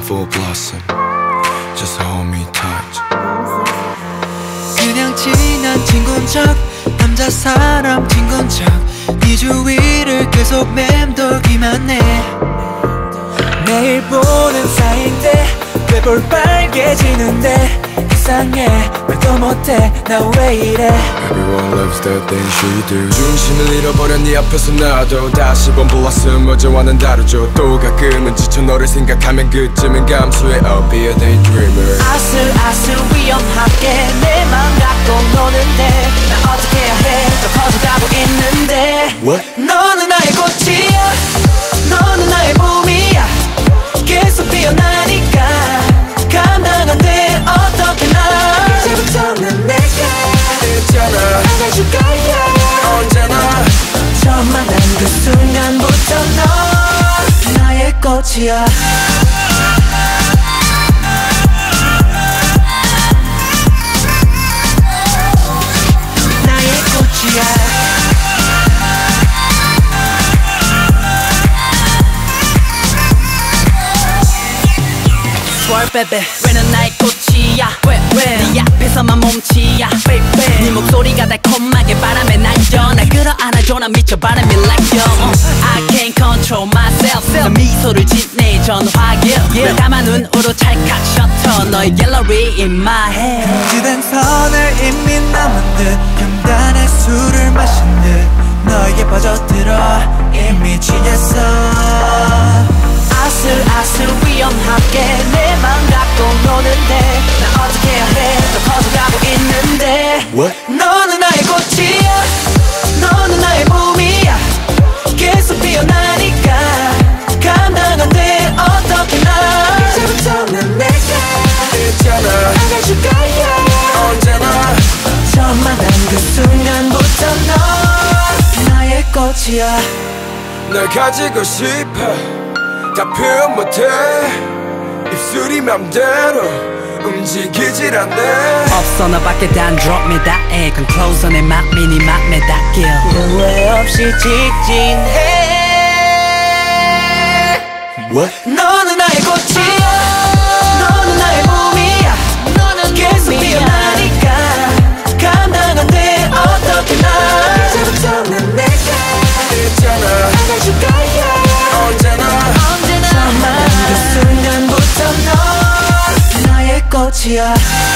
full blossom. Just hold me tight. 그냥 친한 친구인 척, 남자 사람 친구인 척, 네 주위를 계속 맴돌기만 해. 매일 보는 사이인데 왜 볼빨개지는데 이상해 말도 못해 나 왜 이래. Everyone loves that thing she do. 중심을 잃어버려 네 앞에서 나도 다시 본 blossom. 어제와는 다르죠. 또 가끔은 지쳐 너를 생각하면 그쯤은 감수해. I'll be a daydreamer. 아슬아슬 위험하게 내 맘 갖고 노는데 나 어떻게 해야 해. 더 커져가고 있는데 What? 너는 나의 꽃이야, 너는 나의 봄이야. 계속 피어나니까 감당 안 돼. 어떻게 나 이제부터는 내가 있잖아. 안아줄 거야 언제나. 처음 만난 그 순간부터 너 나의 꽃이야. 나의 꽃이야. Swear baby 왜는 나의 꽃이야. 왜 네 앞에서만 몸치야 baby. 네 목소리가 달콤하게 바람에 날려 날 끌어안아줘. 난 미쳐 바람이 like you. I can't control myself. 난 미소를 짓네 전화길. 널 담아 눈으로 찰칵 셔터 너의 갤러리 in my head. 주변 선을 이미 넘은 듯 금단의 술을 마신 듯 너에게 빠져들어 이미 취했어. 아슬아슬 위험하게 내 맘 갖고 노는데 나 어떻게 해야 해. 더 커져가고 있는데 What? 너는 나의 꽃이야, 너는 나의 봄이야. 계속 피어나니까 감당 안 돼. 어떻게 나 이제부터는 내가 있잖아. 안아줄 거야 언제나. 처음 만난 그 순간부터 너 나의 꽃이야. 널 가지고 싶어. 다 표현 못해. 입술이 맘대로 움직이질 않네. 없어 너밖에 단 drop me that egg. Come closer 내 맘이 네 맘에 닿길. 후회 없이 직진해. What? 너는 나의 꽃이야, 너는 나의 봄이야. 너는 계속 피어나니까 감당 안 돼. 어떻게 나 이제부터는 내가 있잖아. 안아줄 거야 언제나. 처음 만난 그 순간부터 너 나의 꽃이야.